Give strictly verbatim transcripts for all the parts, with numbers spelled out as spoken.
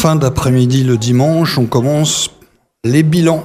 fin d'après-midi le dimanche, on commence les bilans.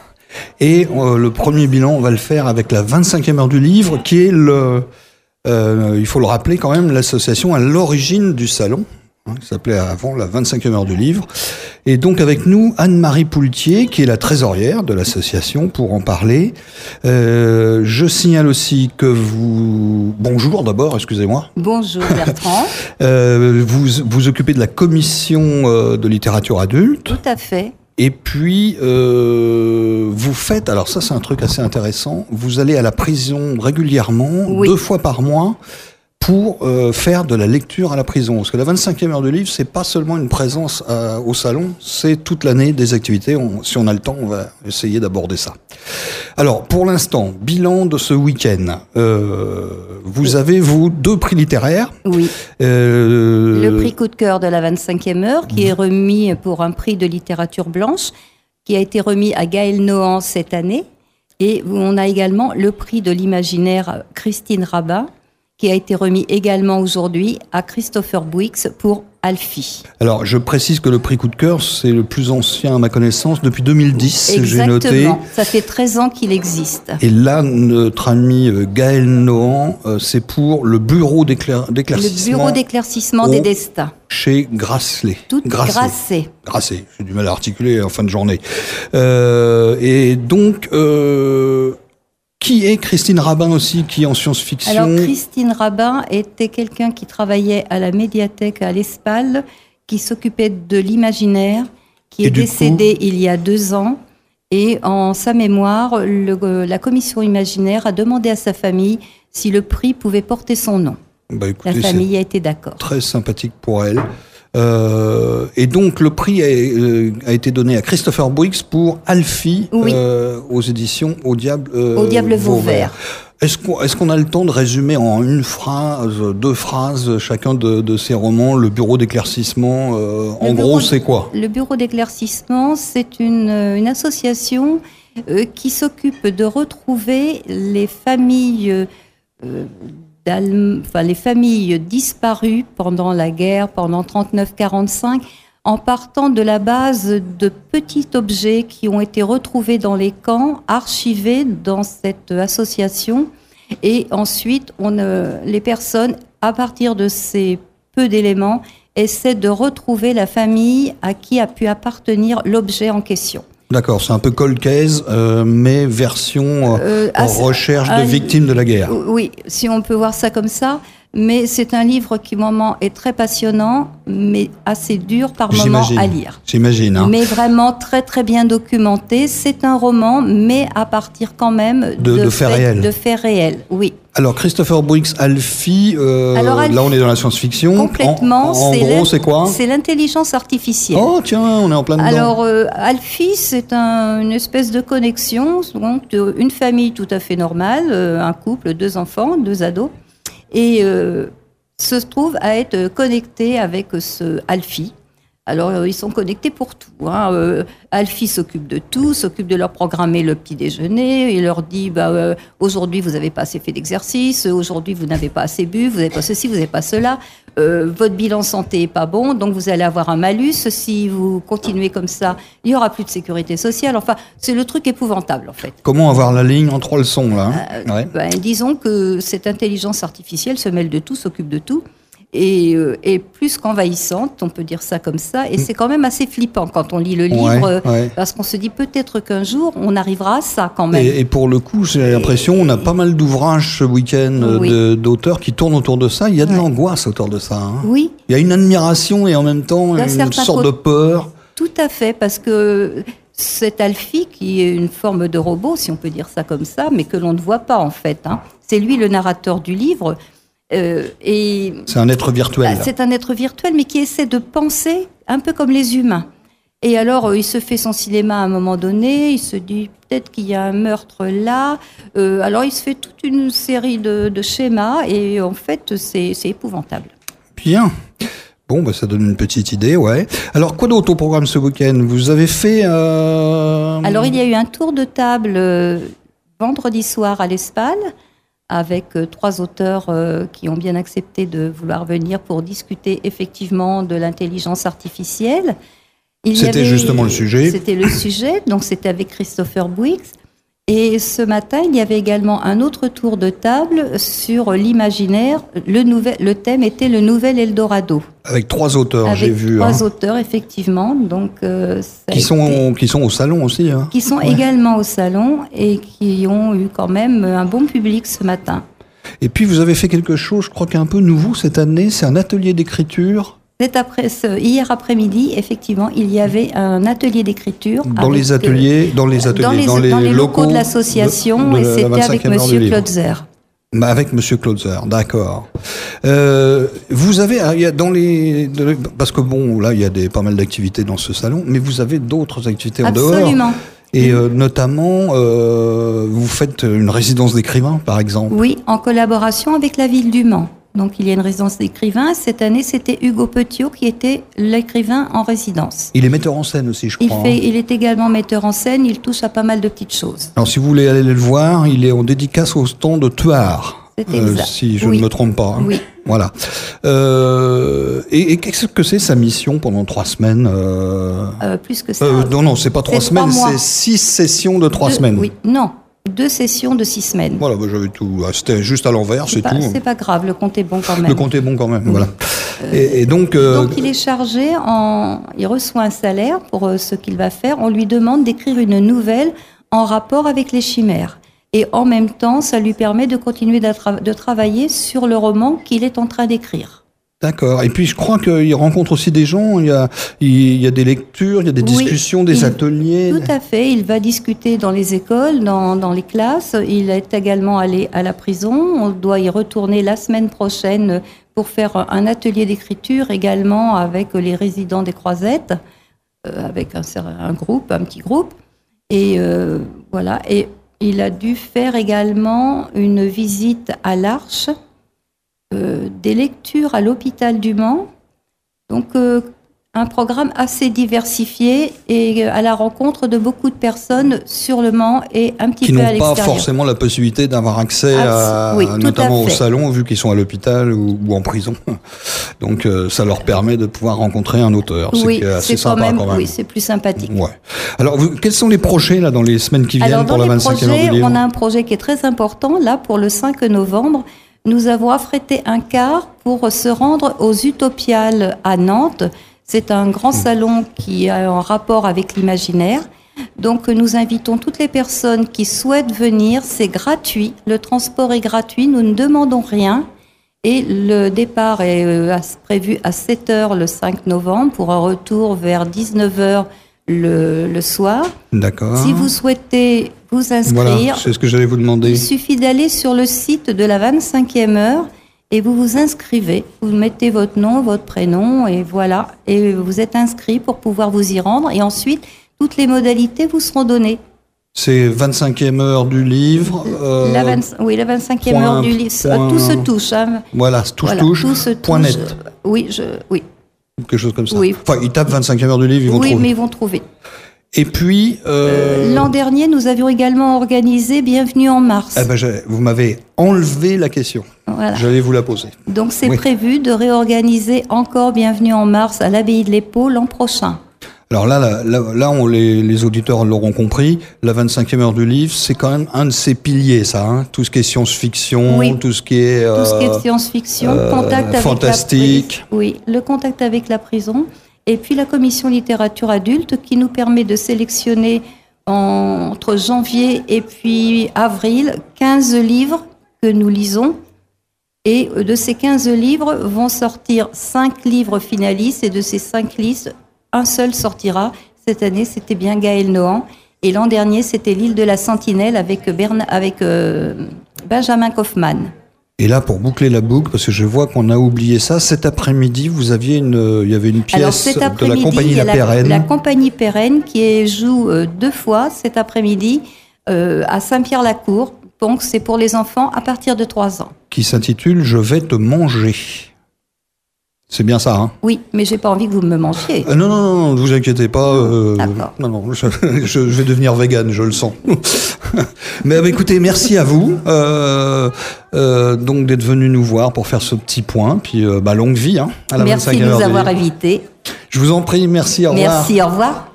Et euh, le premier bilan, on va le faire avec la vingt-cinquième heure du livre, qui est, le, euh, il faut le rappeler quand même, l'association à l'origine du salon, hein, qui s'appelait avant la vingt-cinquième heure du livre. Et donc avec nous, Anne-Marie Poultier, qui est la trésorière de l'association, pour en parler. Euh, je signale aussi que vous... Bonjour d'abord, excusez-moi. Bonjour Bertrand. euh, vous vous occupez de la commission euh, de littérature adulte. Tout à fait. Et puis, euh, vous faites, alors ça c'est un truc assez intéressant, vous allez à la prison régulièrement, oui. deux fois par mois, pour euh, faire de la lecture à la prison. Parce que la vingt-cinquième heure du livre, c'est pas seulement une présence euh, au salon, c'est toute l'année des activités. On, si on a le temps, on va essayer d'aborder ça. Alors, pour l'instant, bilan de ce week-end. Euh, vous avez, vous, deux prix littéraires. Oui. Euh, le prix coup de cœur de la vingt-cinquième heure, qui mmh. est remis pour un prix de littérature blanche, qui a été remis à Gaël Nohan cette année. Et on a également le prix de l'imaginaire Christine Rabin, qui a été remis également aujourd'hui à Christopher Bouix pour Alfie. Alors, je précise que le prix coup de cœur, c'est le plus ancien à ma connaissance, depuis deux mille dix, j'ai noté. Exactement, ça fait treize ans qu'il existe. Et là, notre ami Gaël Nohan, c'est pour le bureau d'éclair- d'éclaircissement... Le bureau d'éclaircissement des destins. Chez Grasset. Tout Grasset. Grasset, j'ai du mal à articuler en fin de journée. Euh, et donc... Euh, Qui est Christine Rabin aussi, qui est en science-fiction? Alors, Christine Rabin était quelqu'un qui travaillait à la médiathèque à l'Espal, qui s'occupait de l'imaginaire, qui est décédé coup... il y a deux ans. Et en sa mémoire, le, la commission imaginaire a demandé à sa famille si le prix pouvait porter son nom. Bah, écoutez, la famille a été d'accord. Très sympathique pour elle. Euh, et donc le prix a, euh, a été donné à Christopher Bouix pour Alfie, oui. euh, aux éditions Au Diable, euh, Au Diable Vauvert. Est-ce qu'on, est-ce qu'on a le temps de résumer en une phrase, deux phrases, chacun de, de ces romans, le bureau d'éclaircissement, euh, en gros, c'est quoi? Le bureau d'éclaircissement, c'est une, une association euh, qui s'occupe de retrouver les familles euh, Enfin, les familles disparues pendant la guerre, pendant trente-neuf quarante-cinq, en partant de la base de petits objets qui ont été retrouvés dans les camps, archivés dans cette association. Et ensuite, on, euh, les personnes, à partir de ces peu d'éléments, essaient de retrouver la famille à qui a pu appartenir l'objet en question. D'accord, c'est un peu cold case, euh, mais version euh, euh, recherche de victimes de la guerre. Oui, si on peut voir ça comme ça. Mais c'est un livre qui, moment, est très passionnant, mais assez dur par moment à lire. J'imagine. Hein. Mais vraiment très, très bien documenté. C'est un roman, mais à partir quand même de, de, de faits réels. De faits réels, oui. Alors, Christopher Bouix, Alfie, euh, Alors, Alfie, là on est dans la science-fiction. Complètement. En, en c'est gros, c'est quoi? C'est l'intelligence artificielle. Oh tiens, on est en plein dedans. Alors, euh, Alfie, c'est un, une espèce de connexion. Donc, une famille tout à fait normale, un couple, deux enfants, deux ados. Et euh, se trouve à être connecté avec ce Alfie. Alors, euh, ils sont connectés pour tout. Hein. Euh, Alfie s'occupe de tout, s'occupe de leur programmer le petit déjeuner. Il leur dit, bah, euh, aujourd'hui, vous n'avez pas assez fait d'exercice. Aujourd'hui, vous n'avez pas assez bu. Vous n'avez pas ceci, vous n'avez pas cela. Euh, votre bilan santé n'est pas bon, donc vous allez avoir un malus. Si vous continuez comme ça, il n'y aura plus de sécurité sociale. Enfin, c'est le truc épouvantable, en fait. Comment avoir la ligne en trois leçons, là hein euh, ouais. ben, Disons que cette intelligence artificielle se mêle de tout, s'occupe de tout. Et, euh, et plus qu'envahissante, on peut dire ça comme ça. Et c'est quand même assez flippant quand on lit le livre, ouais, ouais. parce qu'on se dit peut-être qu'un jour, on arrivera à ça quand même. Et, et pour le coup, j'ai l'impression, on a pas mal d'ouvrages ce week-end oui. de, d'auteurs qui tournent autour de ça. Il y a de ouais. l'angoisse autour de ça. Hein. Oui. Il y a une admiration et en même temps une sorte côté. de peur. Tout à fait, parce que cet Alfie, qui est une forme de robot, si on peut dire ça comme ça, mais que l'on ne voit pas en fait, hein, c'est lui le narrateur du livre. Euh, et c'est un être virtuel. Bah, c'est un être virtuel, mais qui essaie de penser un peu comme les humains. Et alors, euh, il se fait son cinéma à un moment donné, il se dit peut-être qu'il y a un meurtre là. Euh, alors, il se fait toute une série de, de schémas, et en fait, c'est, c'est épouvantable. Bien. Bon, bah, ça donne une petite idée, ouais. Alors, quoi d'autre au programme ce week-end? Vous avez fait... Euh... Alors, il y a eu un tour de table euh, vendredi soir à l'Espal, avec euh, trois auteurs euh, qui ont bien accepté de vouloir venir pour discuter effectivement de l'intelligence artificielle. C'était justement le sujet. C'était le sujet, donc c'était avec Christopher Bouix. Et ce matin, il y avait également un autre tour de table sur l'imaginaire. Le, nouvel, le thème était le nouvel Eldorado. Avec trois auteurs, avec j'ai vu. Trois hein. auteurs, effectivement. Donc, euh, qui, sont, été... qui sont au salon aussi. Hein. Qui sont ouais. également au salon et qui ont eu quand même un bon public ce matin. Et puis, vous avez fait quelque chose, je crois, qui est un peu nouveau cette année. C'est un atelier d'écriture. Cet après, ce, hier après-midi, effectivement, il y avait un atelier d'écriture. Dans les ateliers, dans les ateliers, dans les, dans les, dans les locaux, locaux de l'association, de, de et c'était avec Monsieur Klotzer. Bah avec Monsieur Klotzer, d'accord. Euh, vous avez, il y a dans les, parce que bon, là, il y a des pas mal d'activités dans ce salon, mais vous avez d'autres activités en Absolument. dehors. Absolument. Et euh, notamment, euh, vous faites une résidence d'écrivain, par exemple. Oui, en collaboration avec la ville du Mans. Donc, il y a une résidence d'écrivain. Cette année, c'était Hugo Petiot qui était l'écrivain en résidence. Il est metteur en scène aussi, je crois. Il, fait, il est également metteur en scène. Il touche à pas mal de petites choses. Alors, si vous voulez aller le voir, il est en dédicace au stand de Thouars. C'est exact. Euh, si je oui. ne me trompe pas. Hein. Oui. Voilà. Euh, et et qu'est-ce que c'est sa mission pendant trois semaines euh... Euh, Plus que ça. Euh, non, non, c'est pas trois semaines, c'est six sessions de trois Deux, semaines. Oui, non. Deux sessions de six semaines. Voilà, bah, j'avais tout. C'était juste à l'envers, c'est, c'est tout. C'est pas grave, le compte est bon quand même. Le compte est bon quand même, oui. Voilà. Euh, et, et donc, euh... donc, il est chargé, en... il reçoit un salaire pour euh, ce qu'il va faire. On lui demande d'écrire une nouvelle en rapport avec les chimères. Et en même temps, ça lui permet de continuer de, tra- de travailler sur le roman qu'il est en train d'écrire. D'accord. Et puis je crois qu'il rencontre aussi des gens, il y a, il y a des lectures, il y a des discussions, oui, des il, ateliers. Tout à fait. Il va discuter dans les écoles, dans, dans les classes. Il est également allé à la prison. On doit y retourner la semaine prochaine pour faire un atelier d'écriture également avec les résidents des Croisettes, euh, avec un, un groupe, un petit groupe. Et euh, voilà. Et il a dû faire également une visite à l'Arche. Euh, des lectures à l'hôpital du Mans, donc euh, un programme assez diversifié et euh, à la rencontre de beaucoup de personnes sur le Mans et un petit qui peu à l'extérieur. Qui n'ont pas forcément la possibilité d'avoir accès à, à, oui, notamment au salon, vu qu'ils sont à l'hôpital ou, ou en prison. Donc euh, ça leur permet de pouvoir rencontrer un auteur. Oui, c'est, assez c'est sympa quand même, quand même. Oui, c'est plus sympathique. Ouais. Alors, vous, quels sont les projets là dans les semaines qui viennent Alors, pour la vingt-cinquième heure du livre ? On a un projet qui est très important là pour le cinq novembre. Nous avons affrété un car pour se rendre aux Utopiales à Nantes. C'est un grand salon qui a un rapport avec l'imaginaire. Donc, nous invitons toutes les personnes qui souhaitent venir. C'est gratuit. Le transport est gratuit. Nous ne demandons rien. Et le départ est euh, prévu à sept heures le cinq novembre pour un retour vers dix-neuf heures le, le soir. D'accord. Si vous souhaitez vous inscrire, voilà, c'est ce que j'allais vous demander. Il suffit d'aller sur le site de la vingt-cinquième heure et vous vous inscrivez. Vous mettez votre nom, votre prénom et voilà. Et vous êtes inscrit pour pouvoir vous y rendre. Et ensuite, toutes les modalités vous seront données. C'est vingt-cinquième heure du livre. Euh, la vingt, oui, la vingt-cinquième heure du livre. Point, tout se touche. Hein. Voilà, touche, voilà, touche. Tout se point touche. net. Oui, je, oui. Quelque chose comme ça. Oui. Enfin, ils tapent vingt-cinquième heure du livre, ils vont oui, trouver. Oui, mais ils vont trouver. Et puis... Euh... Euh, l'an dernier, nous avions également organisé Bienvenue en mars. Eh ben, vous m'avez enlevé la question. Voilà. J'allais vous la poser. Donc, c'est oui. prévu de réorganiser encore Bienvenue en mars à l'abbaye de l'Épau l'an prochain. Alors là, là, là, là on, les, les auditeurs l'auront compris, la vingt-cinquième heure du livre, c'est quand même un de ses piliers, ça. Hein, tout ce qui est science-fiction, oui. tout ce qui est... Euh, tout ce qui est science-fiction, euh, contact avec fantastique. La, oui, le contact avec la prison. Et puis la commission littérature adulte qui nous permet de sélectionner en, entre janvier et puis avril quinze livres que nous lisons. Et de ces quinze livres vont sortir cinq livres finalistes. Et de ces cinq listes, un seul sortira. Cette année, c'était bien Gaël Nohan. Et l'an dernier, c'était L'île de la Sentinelle avec, Bern... avec euh, Benjamin Kaufmann. Et là, pour boucler la boucle, parce que je vois qu'on a oublié ça, cet après-midi, vous aviez une, il y avait une pièce Alors, cet de la compagnie La, la Pérenne. La compagnie Pérenne qui est, joue euh, deux fois cet après-midi euh, à Saint-Pierre-la-Cour. Donc, c'est pour les enfants à partir de trois ans. Qui s'intitule « Je vais te manger ». C'est bien ça, hein ? Oui, mais j'ai pas envie que vous me mangiez. Euh, non, non, non, ne vous inquiétez pas. Euh, D'accord. Non, non, je, je, je vais devenir végane, je le sens. Mais bah, écoutez, merci à vous euh, euh, donc d'être venu nous voir pour faire ce petit point. Puis euh, bah, longue vie hein, à la Merci de nous avoir invités. Je vous en prie, merci, au revoir. Merci, au revoir.